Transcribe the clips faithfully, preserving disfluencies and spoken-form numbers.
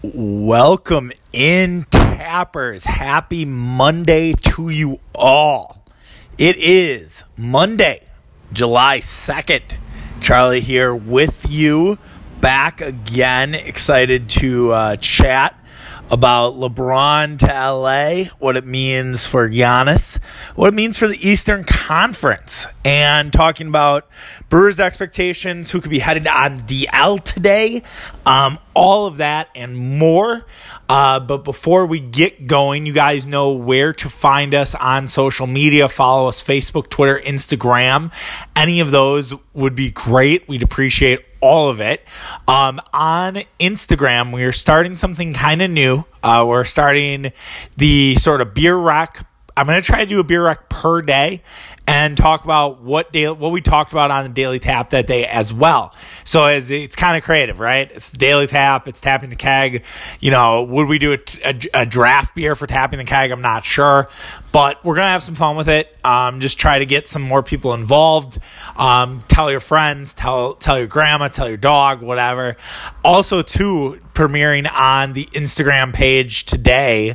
Welcome in, Tappers. Happy Monday to you all. It is Monday, July second. Charlie here with you, back again. Excited to uh, chat about LeBron to L A, what it means for Giannis, what it means for the Eastern Conference, and talking about Brewers' expectations, who could be headed on D L today, um, all of that and more. Uh, but before we get going, you guys know where to find us on social media. Follow us, Facebook, Twitter, Instagram. Any of those would be great. We'd appreciate all of it. Um, on Instagram, we are starting something kind of new. Uh, we're starting the sort of beer rec. I'm going to try to do a beer rec per day and talk about what daily, what we talked about on the Daily Tap that day as well. So as it's kind of creative, right? It's the Daily Tap. It's tapping the keg. You know, would we do a, a, a draft beer for tapping the keg? I'm not sure, but we're going to have some fun with it. Um, just try to get some more people involved. Um, tell your friends, tell, tell your grandma, tell your dog, whatever. Also, too, premiering on the Instagram page today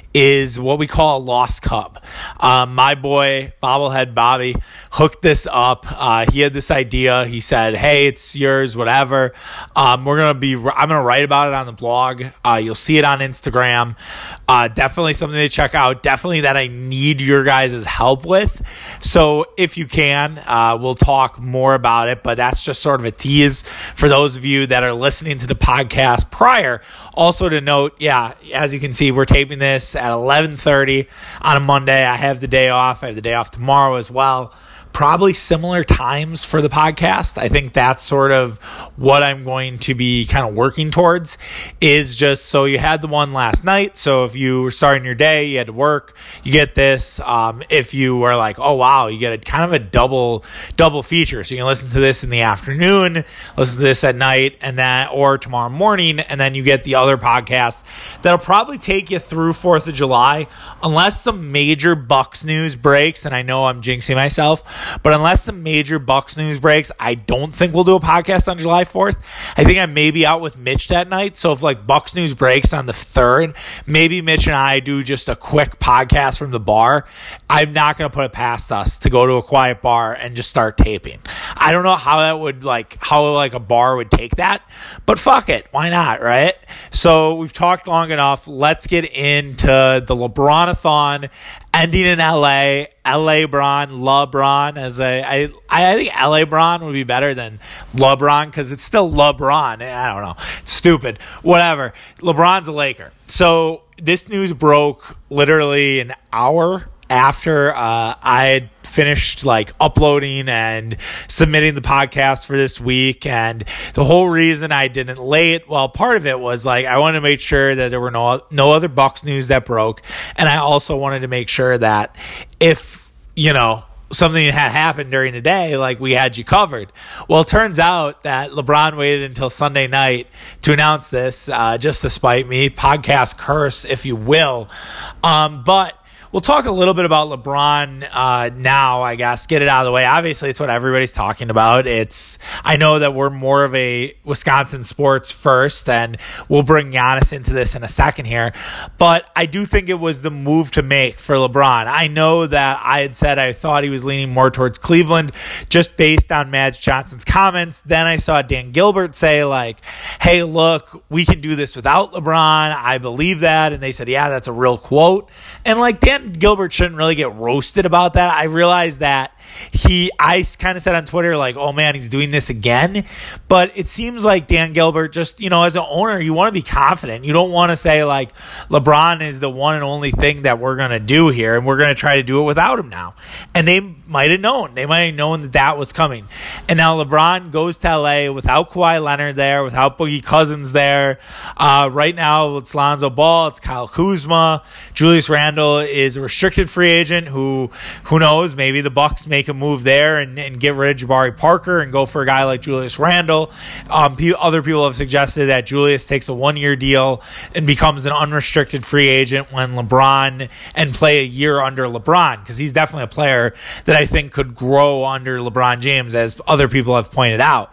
is what we call a Lost Cub. Um, my boy, Bobblehead Bobby, hooked this up. Uh, he had this idea. He said, hey, it's yours, whatever. Um, we're going to be, I'm going to write about it on the blog. Uh, you'll see it on Instagram. Uh, definitely something to check out. Definitely that I need your guys' help with. So if you can, uh, we'll talk more about it, but that's just sort of a tease for those of you that are listening to the podcast prior. Also to note, yeah, as you can see, we're taping this at eleven thirty on a Monday. I have the day off. I have the day off tomorrow as well. Probably similar times for the podcast. I think that's sort of what I'm going to be kind of working towards, is just so you had the one last night. So if you were starting your day, you had to work, you get this. Um, if you were like, oh, wow, you get a kind of a double double feature. So you can listen to this in the afternoon, listen to this at night, and then or tomorrow morning, and then you get the other podcast that'll probably take you through fourth of July, unless some major Bucks news breaks, and I know I'm jinxing myself. But unless some major Bucks news breaks, I don't think we'll do a podcast on July fourth. I think I may be out with Mitch that night. So if like Bucks news breaks on the third, maybe Mitch and I do just a quick podcast from the bar. I'm not going to put it past us to go to a quiet bar and just start taping. I don't know how that would like, how like a bar would take that, but fuck it. Why not? Right? So we've talked long enough. Let's get into the LeBron-a-thon ending in L A. L A Bron, LeBron, as a, I, I think L A Bron would be better than LeBron because it's still LeBron. I don't know. It's stupid. Whatever. LeBron's a Laker. So this news broke literally an hour after uh, I had finished like uploading and submitting the podcast for this week. And the whole reason I didn't late, well, part of it was like I wanted to make sure that there were no no other Bucks news that broke, and I also wanted to make sure that if you know something had happened during the day, like we had you covered. Well, it turns out that LeBron waited until Sunday night to announce this, uh, just to spite me, podcast curse, if you will. Um, but we'll talk a little bit about LeBron uh, now, I guess. Get it out of the way. Obviously, it's what everybody's talking about. It's I know that we're more of a Wisconsin sports first, and we'll bring Giannis into this in a second here. But I do think it was the move to make for LeBron. I know that I had said I thought he was leaning more towards Cleveland just based on Madge Johnson's comments. Then I saw Dan Gilbert say, like, hey, look, we can do this without LeBron. I believe that. And they said, yeah, that's a real quote. And, like, Dan Gilbert shouldn't really get roasted about that. I realized that he, I kind of said on Twitter, like, oh man, he's doing this again. But it seems like Dan Gilbert just, you know, as an owner, you want to be confident. You don't want to say like LeBron is the one and only thing that we're going to do here, and we're going to try to do it without him now. And they might have known. They might have known that that was coming. And now LeBron goes to L A without Kawhi Leonard there, without Boogie Cousins there. Uh, right now, it's Lonzo Ball, it's Kyle Kuzma. Julius Randle is a restricted free agent who, who knows, maybe the Bucks make a move there and, and get rid of Jabari Parker and go for a guy like Julius Randle. Um, pe- other people have suggested that Julius takes a one-year deal and becomes an unrestricted free agent when LeBron and play a year under LeBron, because he's definitely a player that I I think could grow under LeBron James, as other people have pointed out.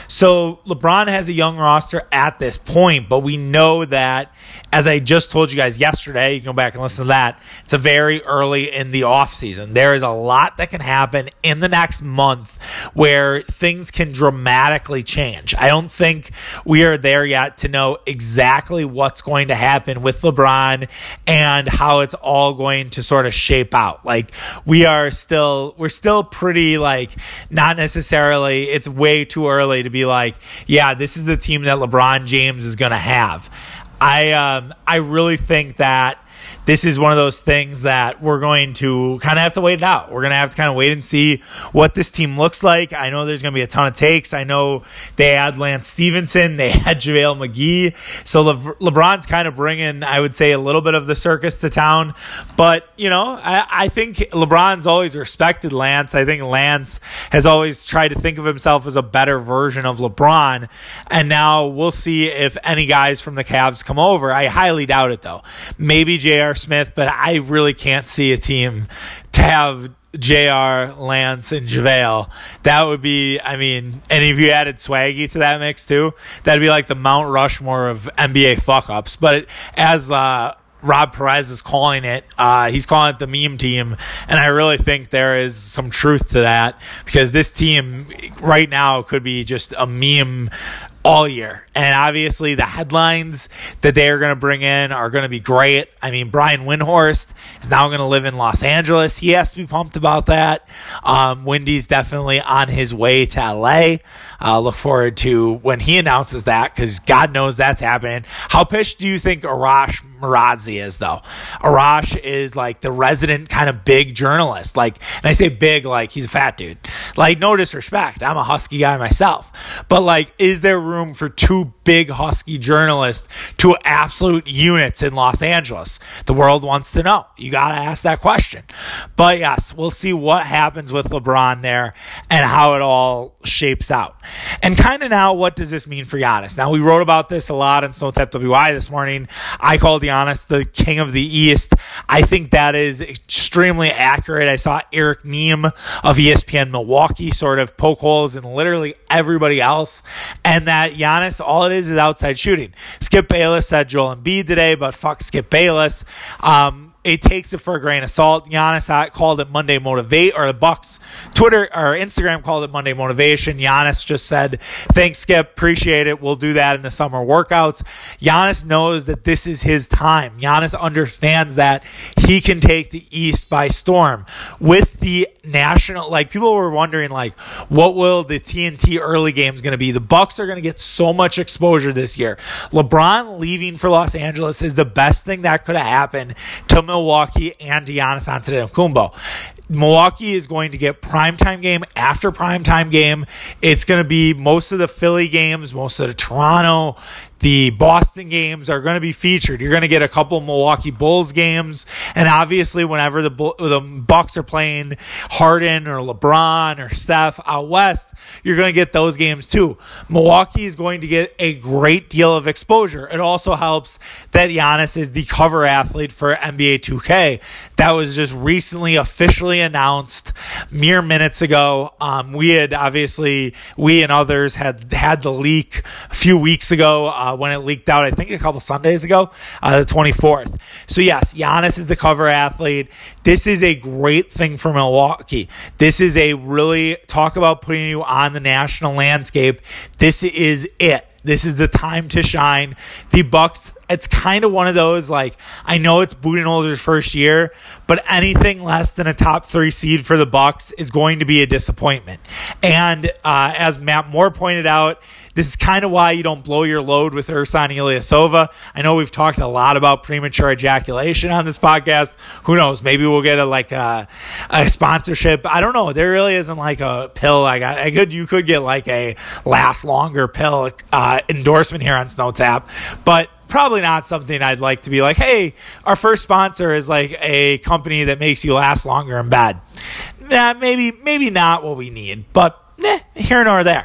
So LeBron has a young roster at this point, but we know that, as I just told you guys yesterday, you can go back and listen to that, it's a very early in the offseason. There is a lot that can happen in the next month where things can dramatically change. I don't think we are there yet to know exactly what's going to happen with LeBron and how it's all going to sort of shape out. Like, we are still, we're still pretty, like, not necessarily, it's way too early to be like, yeah, this is the team that LeBron James is going to have. I um I really think that this is one of those things that we're going to kind of have to wait it out. We're going to have to kind of wait and see what this team looks like. I know there's going to be a ton of takes. I know they had Lance Stevenson. They had JaVale McGee. So Le- LeBron's kind of bringing, I would say, a little bit of the circus to town. But, you know, I, I think LeBron's always respected Lance. I think Lance has always tried to think of himself as a better version of LeBron. And now we'll see if any guys from the Cavs come over. I highly doubt it, though. Maybe J R Smith, but I really can't see a team to have J R, Lance, and JaVale. That would be, I mean, and if you added Swaggy to that mix too, that'd be like the Mount Rushmore of N B A fuck-ups. But it, as uh, Rob Perez is calling it, uh, he's calling it the meme team, and I really think there is some truth to that, because this team right now could be just a meme all year. And obviously the headlines that they are going to bring in are going to be great. I mean, Brian Windhorst is now going to live in Los Angeles. He has to be pumped about that. Um, Windy's definitely on his way to L A. Uh, look forward to when he announces that, because God knows that's happening. How pissed do you think Arash Marazi is, though? Arash is like the resident kind of big journalist. Like, and I say big like he's a fat dude. Like, no disrespect. I'm a husky guy myself. But like, is there room for two big husky journalists, two absolute units in Los Angeles? The world wants to know. You got to ask that question. But yes, we'll see what happens with LeBron there and how it all shapes out. And kind of now, what does this mean for Giannis? Now, we wrote about this a lot on Snowtap W I this morning. I called Giannis the king of the East. I think that is extremely accurate. I saw Eric Nehm of E S P N Milwaukee sort of poke holes in literally everybody else, and that Giannis, all it is is outside shooting. Skip Bayless said Joel Embiid today, but fuck Skip Bayless. Um, It takes it for a grain of salt. Giannis called it Monday Motivate, or the Bucks Twitter or Instagram called it Monday Motivation. Giannis just said, thanks, Skip. Appreciate it. We'll do that in the summer workouts. Giannis knows that this is his time. Giannis understands that he can take the East by storm. With the national, like, people were wondering, like, what will the T N T early games going to be? The Bucks are going to get so much exposure this year. LeBron leaving for Los Angeles is the best thing that could have happened to Milwaukee and Giannis Antetokounmpo. Milwaukee is going to get primetime game after primetime game. It's going to be most of the Philly games, most of the Toronto, the Boston games are going to be featured. You're going to get a couple Milwaukee Bulls games, and obviously whenever the the Bucks are playing Harden or LeBron or Steph out west, you're going to get those games too. Milwaukee is going to get a great deal of exposure. It also helps that Giannis is the cover athlete for N B A two K. That was just recently officially announced mere minutes ago. Um, we had obviously, we and others had had the leak a few weeks ago. Uh, when it leaked out, I think a couple Sundays ago, uh, the twenty-fourth. So yes, Giannis is the cover athlete. This is a great thing for Milwaukee. This is a really, talk about putting you on the national landscape. This is it. This is the time to shine. The Bucks, it's kind of one of those, like, I know it's Budenholzer's first year, but anything less than a top three seed for the Bucks is going to be a disappointment. And uh, as Matt Moore pointed out, this is kind of why you don't blow your load with Ersan Ilyasova. I know we've talked a lot about premature ejaculation on this podcast. Who knows? Maybe we'll get a like a, a sponsorship. I don't know. There really isn't like a pill. I got. I could. You could get like a last longer pill uh, endorsement here on SnowTap, but probably not something I'd like to be like, hey, our first sponsor is like a company that makes you last longer in bed. Nah, maybe maybe not what we need, but eh, here nor there.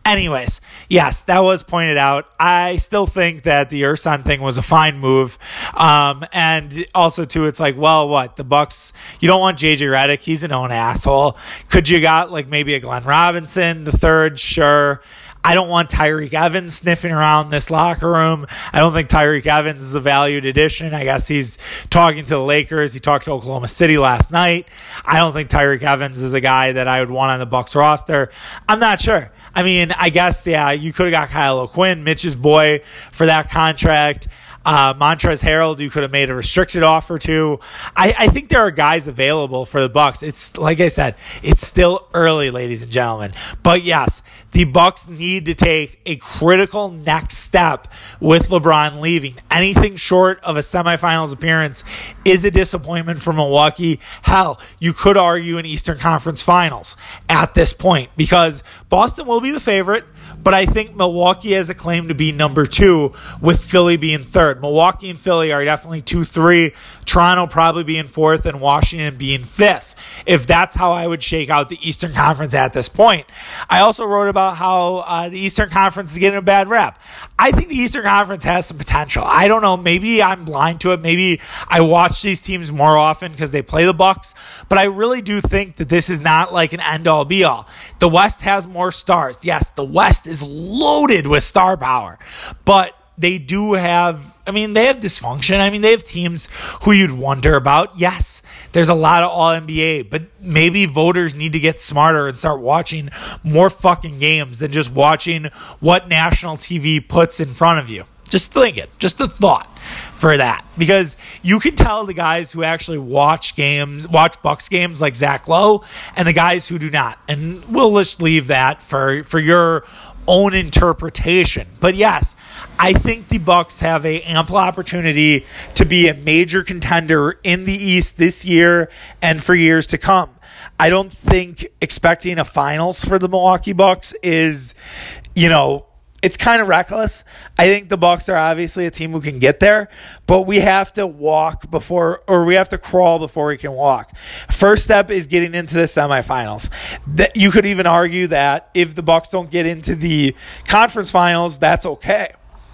Anyways, yes, that was pointed out. I still think that the Ersan thing was a fine move. Um, and also, too, it's like, well, what? The Bucks, you don't want J J Redick. He's an own asshole. Could you got like maybe a Glenn Robinson, the third? Sure. I don't want Tyreek Evans sniffing around this locker room. I don't think Tyreek Evans is a valued addition. I guess he's talking to the Lakers. He talked to Oklahoma City last night. I don't think Tyreek Evans is a guy that I would want on the Bucks roster. I'm not sure. I mean, I guess, yeah, you could have got Kyle O'Quinn, Mitch's boy, for that contract. Uh, Montrezl Harrell, you could have made a restricted offer to. I, I think there are guys available for the Bucks. It's like I said, it's still early, ladies and gentlemen. But yes, the Bucks need to take a critical next step with LeBron leaving. Anything short of a semifinals appearance is a disappointment for Milwaukee. Hell, you could argue an Eastern Conference Finals at this point because Boston will be the favorite. But I think Milwaukee has a claim to be number two with Philly being third. Milwaukee and Philly are definitely two three. Toronto probably being fourth and Washington being fifth. If that's how I would shake out the Eastern Conference at this point. I also wrote about how uh, the Eastern Conference is getting a bad rap. I think the Eastern Conference has some potential. I don't know. Maybe I'm blind to it. Maybe I watch these teams more often because they play the Bucks. But I really do think that this is not like an end-all be-all. The West has more stars. Yes, the West is loaded with star power. But they do have, I mean, they have dysfunction. I mean, they have teams who you'd wonder about. Yes, there's a lot of all N B A, but maybe voters need to get smarter and start watching more fucking games than just watching what national T V puts in front of you. Just think it. Just a thought for that. Because you can tell the guys who actually watch games, watch Bucks games like Zach Lowe, and the guys who do not. And we'll just leave that for, for your own interpretation. But yes, I think the Bucks have a ample opportunity to be a major contender in the East this year and for years to come. I don't think expecting a finals for the Milwaukee Bucks is, you know, it's kind of reckless. I think the Bucks are obviously a team who can get there, but we have to walk before, or we have to crawl before we can walk. First step is getting into the semifinals. That you could even argue that if the Bucks don't get into the conference finals, that's okay.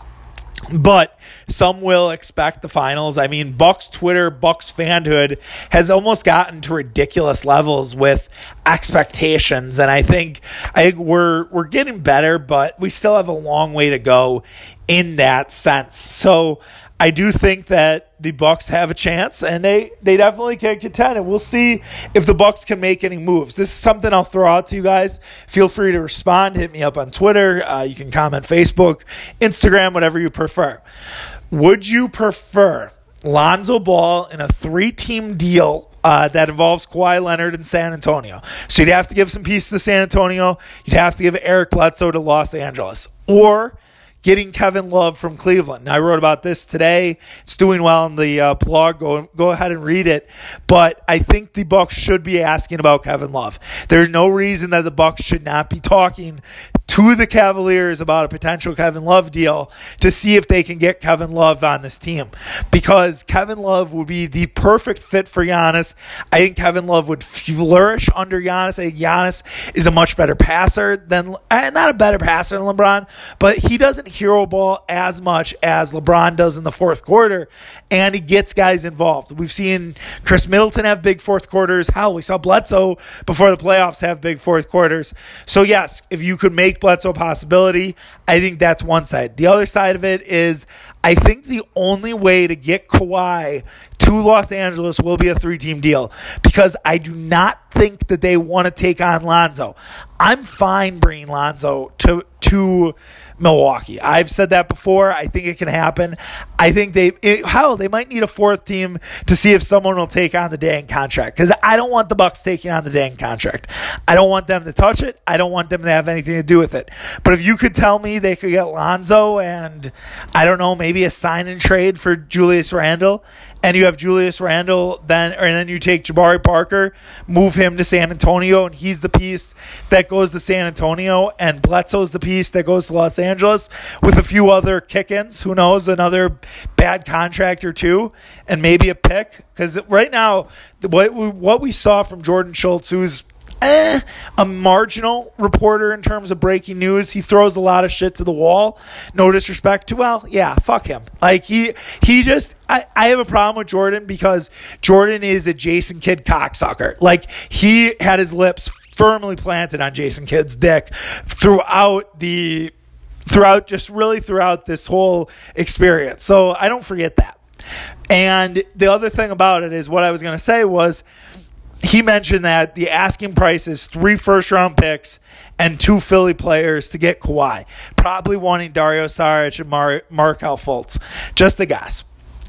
But some will expect the finals. I mean, Bucks Twitter, Bucks fanhood has almost gotten to ridiculous levels with expectations, and I think I think we're we're getting better, but we still have a long way to go in that sense. So I do think that the Bucks have a chance, and they, they definitely can contend, and we'll see if the Bucks can make any moves. This is something I'll throw out to you guys. Feel free to respond. Hit me up on Twitter. Uh, you can comment Facebook, Instagram, whatever you prefer. Would you prefer Lonzo Ball in a three-team deal uh, that involves Kawhi Leonard in San Antonio? So you'd have to give some pieces to San Antonio. You'd have to give Eric Bledsoe to Los Angeles. Or getting Kevin Love from Cleveland. Now, I wrote about this today. It's doing well in the uh, blog. Go go ahead and read it. But I think the Bucks should be asking about Kevin Love. There's no reason that the Bucks should not be talking to the Cavaliers about a potential Kevin Love deal to see if they can get Kevin Love on this team, because Kevin Love would be the perfect fit for Giannis. I think Kevin Love would flourish under Giannis. I think Giannis is a much better passer than, not a better passer than LeBron, but he doesn't hero ball as much as LeBron does in the fourth quarter, and he gets guys involved. We've seen Chris Middleton have big fourth quarters. Hell, we saw Bledsoe before the playoffs have big fourth quarters. So yes, if you could make Bledsoe a possibility, I think that's one side. The other side of it is I think the only way to get Kawhi to Los Angeles will be a three-team deal, because I do not think that they want to take on Lonzo. I'm fine bringing Lonzo to to Milwaukee. I've said that before. I think it can happen. I think they, it, hell, they might need a fourth team to see if someone will take on the dang contract, because I don't want the Bucks taking on the dang contract. I don't want them to touch it. I don't want them to have anything to do with it. But if you could tell me they could get Lonzo and, I don't know, maybe a sign and trade for Julius Randle, and you have Julius Randle, then, or then you take Jabari Parker, move him to San Antonio, and he's the piece that goes to San Antonio, and Bledsoe's the piece that goes to Los Angeles, with a few other kick-ins. Who knows, another bad contract or two, and maybe a pick. Because right now, what we, what we saw from Jordan Schultz, who's Eh, a marginal reporter in terms of breaking news. He throws a lot of shit to the wall. No disrespect to, well, yeah, fuck him. Like, he he just, I, I have a problem with Jordan because Jordan is a Jason Kidd cocksucker. Like, he had his lips firmly planted on Jason Kidd's dick throughout the, throughout, just really throughout this whole experience. So I don't forget that. And the other thing about it is what I was going to say was, he mentioned that the asking price is three first-round picks and two Philly players to get Kawhi. Probably wanting Dario Saric and Mar- Markelle Fultz. Just a guess.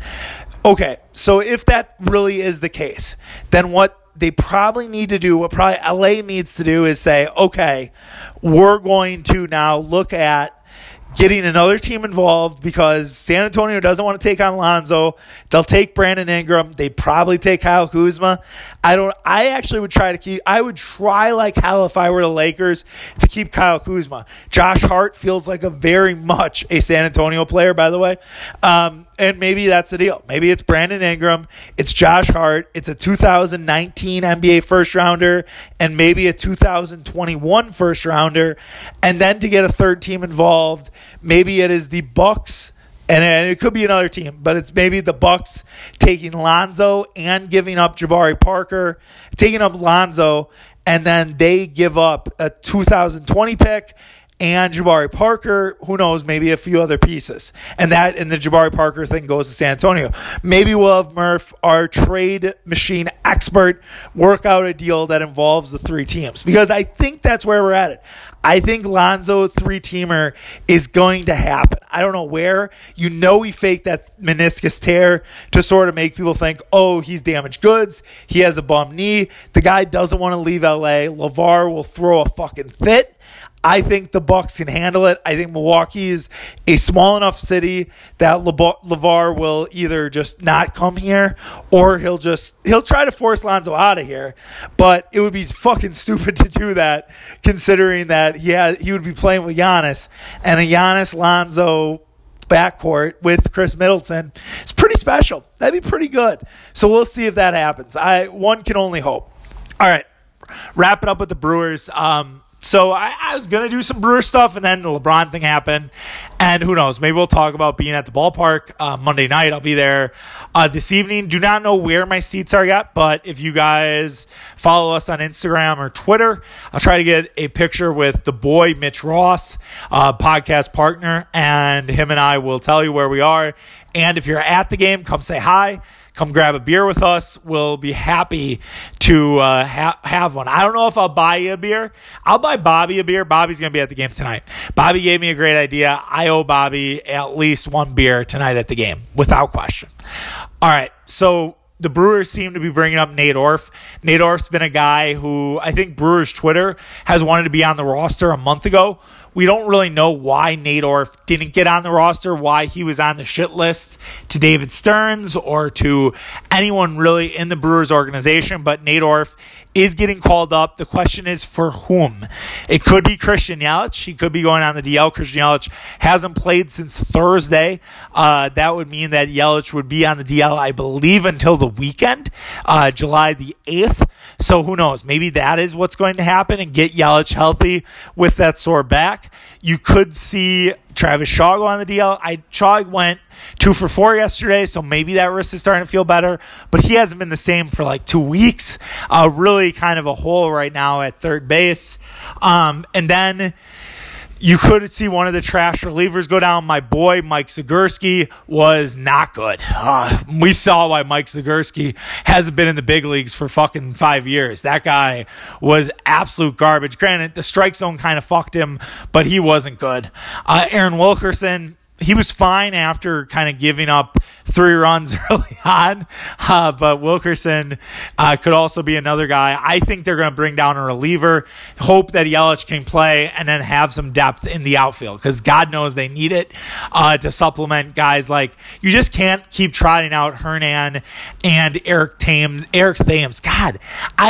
Okay, so if that really is the case, then what they probably need to do, what probably L A needs to do is say, okay, we're going to now look at getting another team involved because San Antonio doesn't want to take on Lonzo. They'll take Brandon Ingram. They'd probably take Kyle Kuzma. I don't. I actually would try to keep. I would try like hell if I were the Lakers to keep Kyle Kuzma. Josh Hart feels like a very much a San Antonio player, by the way. Um, and maybe that's the deal. Maybe it's Brandon Ingram. It's Josh Hart. It's a two thousand nineteen N B A first rounder and maybe a two thousand twenty-one first rounder. And then to get a third team involved, maybe it is the Bucks, and it could be another team, but it's maybe the Bucks taking Lonzo and giving up Jabari Parker, taking up Lonzo, and then they give up a two thousand twenty pick and Jabari Parker, who knows, maybe a few other pieces. And that and the Jabari Parker thing goes to San Antonio. Maybe we'll have Murph, our trade machine expert, work out a deal that involves the three teams. Because I think that's where we're at it. I think Lonzo three-teamer is going to happen. I don't know where. You know he faked that meniscus tear to sort of make people think, oh, he's damaged goods. He has a bum knee. The guy doesn't want to leave L A. LeVar will throw a fucking fit. I think the Bucks can handle it. I think Milwaukee is a small enough city that LeVar will either just not come here or he'll just he'll try to force Lonzo out of here. But it would be fucking stupid to do that, considering that he has, he would be playing with Giannis and a Giannis Lonzo backcourt with Chris Middleton. It's pretty special. That'd be pretty good. So we'll see if that happens. I one can only hope. All right, wrap it up with the Brewers. Um, So I, I was going to do some Brewer stuff, and then the LeBron thing happened. And who knows? Maybe we'll talk about being at the ballpark uh, Monday night. I'll be there uh, this evening. Do not know where my seats are yet, but if you guys follow us on Instagram or Twitter, I'll try to get a picture with the boy, Mitch Ross, uh, podcast partner, and him and I will tell you where we are. And if you're at the game, come say hi. Come grab a beer with us. We'll be happy to uh, ha- have one. I don't know if I'll buy you a beer. I'll buy Bobby a beer. Bobby's going to be at the game tonight. Bobby gave me a great idea. I owe Bobby at least one beer tonight at the game, without question. All right, so the Brewers seem to be bringing up Nate Orff. Nate Orff's been a guy who I think Brewers Twitter has wanted to be on the roster a month ago. We don't really know why Nate Orff didn't get on the roster, why he was on the shit list to David Stearns or to anyone really in the Brewers organization, but Nate Orff is getting called up. The question is for whom? It could be Christian Yelich. He could be going on the D L. Christian Yelich hasn't played since Thursday. Uh, that would mean that Yelich would be on the D L, I believe, until the weekend, uh, July the eighth. So who knows? Maybe that is what's going to happen and get Yelich healthy with that sore back. You could see Travis Shaw go on the D L. I Shaw went two for four yesterday, so maybe that wrist is starting to feel better. But he hasn't been the same for like two weeks. Uh, really kind of a hole right now at third base. Um, and then you could see one of the trash relievers go down. My boy, Mike Zagurski, was not good. Uh, we saw why Mike Zagurski hasn't been in the big leagues for fucking five years. That guy was absolute garbage. Granted, the strike zone kind of fucked him, but he wasn't good. Uh, Aaron Wilkerson, he was fine after kind of giving up three runs early on, uh, but Wilkerson uh, could also be another guy. I think they're going to bring down a reliever, hope that Yelich can play, and then have some depth in the outfield because God knows they need it uh, to supplement guys like you just can't keep trotting out Hernan and Eric Thames. Eric Thames, God, I.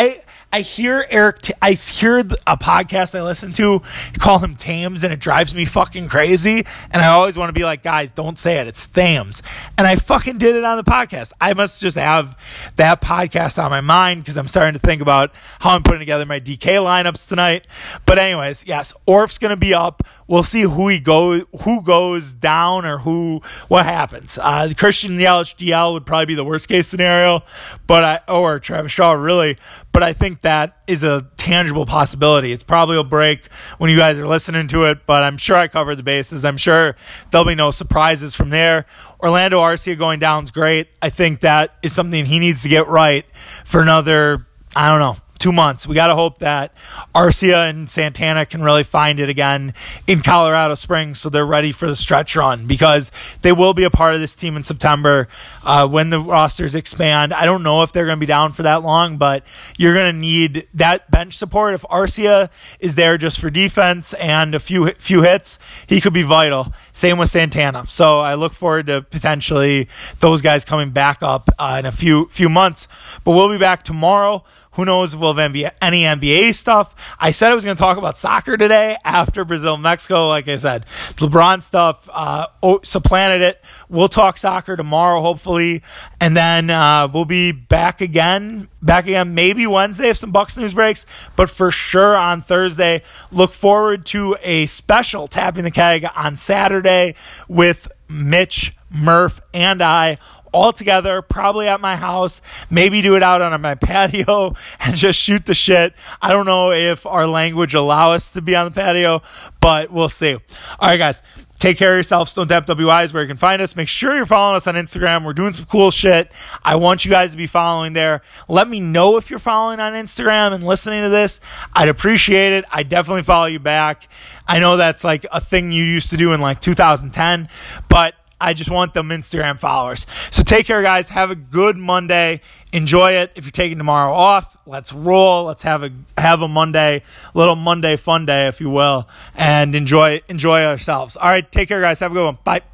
I hear Eric, T- I hear a podcast I listen to call him Thames, and it drives me fucking crazy. And I always want to be like, guys, don't say it. It's Thames. And I fucking did it on the podcast. I must just have that podcast on my mind because I'm starting to think about how I'm putting together my D K lineups tonight. But anyways, yes, Orf's going to be up. We'll see who he go, who goes down or who, what happens. Uh, Christian Yelich D L would probably be the worst case scenario, but I, or Travis Shaw really, but I think that is a tangible possibility. It's probably a break when you guys are listening to it, but I'm sure I covered the bases. I'm sure there'll be no surprises from there. Orlando Arcia going down is great. I think that is something he needs to get right for another, I don't know, two months. We got to hope that Arcia and Santana can really find it again in Colorado Springs so they're ready for the stretch run, because they will be a part of this team in September uh, when the rosters expand. I don't know if they're going to be down for that long, but you're going to need that bench support. If Arcia is there just for defense and a few few hits, he could be vital. Same with Santana. So I look forward to potentially those guys coming back up uh, in a few few months. But we'll be back tomorrow. Who knows if we'll have any N B A stuff. I said I was going to talk about soccer today after Brazil, Mexico. Like I said, LeBron stuff uh, supplanted it. We'll talk soccer tomorrow, hopefully. And then uh, we'll be back again, back again maybe Wednesday if some Bucks news breaks, but for sure on Thursday. Look forward to a special Tapping the Keg on Saturday with Mitch, Murph, and I all together, probably at my house, maybe do it out on my patio and just shoot the shit. I don't know if our language allow us to be on the patio, but we'll see. All right, guys, take care of yourself. Stone Tap W I is where you can find us. Make sure you're following us on Instagram. We're doing some cool shit. I want you guys to be following there. Let me know if you're following on Instagram and listening to this. I'd appreciate it. I definitely follow you back. I know that's like a thing you used to do in like two thousand ten, but I just want them Instagram followers. So take care, guys. Have a good Monday. Enjoy it. If you're taking tomorrow off, let's roll. Let's have a have a Monday, little Monday fun day, if you will, and enjoy enjoy ourselves. All right, take care, guys. Have a good one. Bye.